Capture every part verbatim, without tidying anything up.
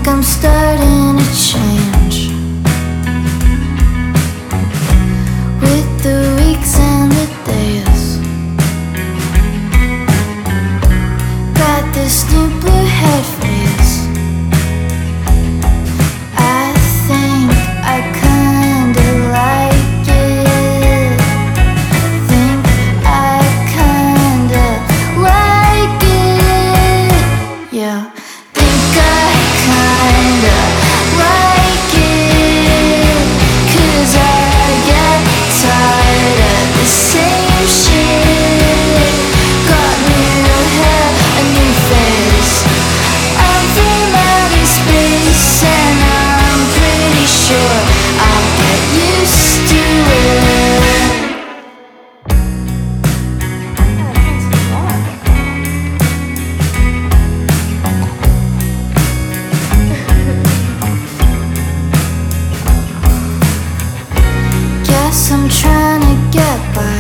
I'm starting to change with the weeks and the days. Got this new blue head face. I think I kinda like it. Think I kinda like it. Yeah. Think I kinda like it. 'Cause I get tired of the same shit. Got new hair, a new face. I'm from outer space and I'm pretty sure I'll get used to it. Guess I'm trying to get by.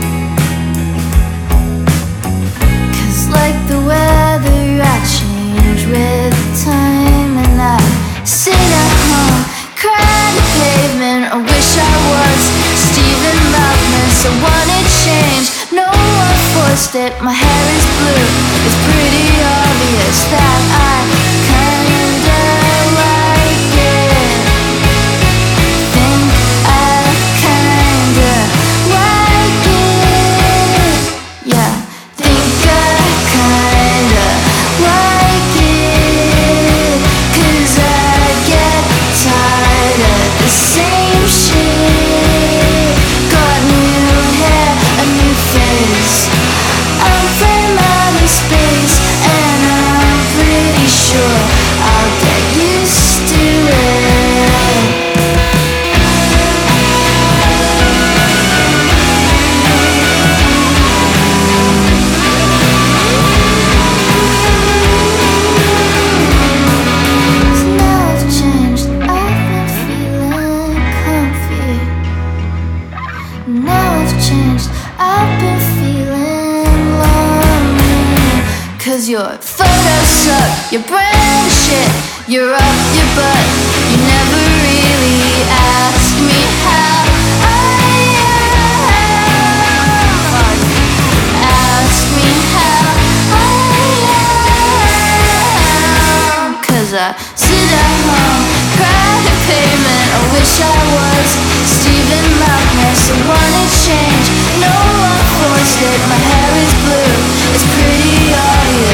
'Cause like the weather, I change with time. And I sit at home, cry the pavement. I wish I was Stephen Malkmus. I wanted change, no one forced it. My hair is blue, it's pretty obvious that I kinda like it. Think I kinda like it. Yeah, think I kinda like it. 'Cause I get tired of the same shit. Got new hair, a new face. I'm from outer space and I'm pretty sure I'll get used to it. So now I've changed, I've been feeling comfy. Now I've changed, I've been feeling lonely. 'Cause your photos suck, your brand is shit. You're up your butt, you never really asked me how I am. Ask me how I am. 'Cause I sit at home, cry the pavement. I wish I was Stephen Malkmus. I wanted change, no one forced it. My hair is blue, it's pretty obvious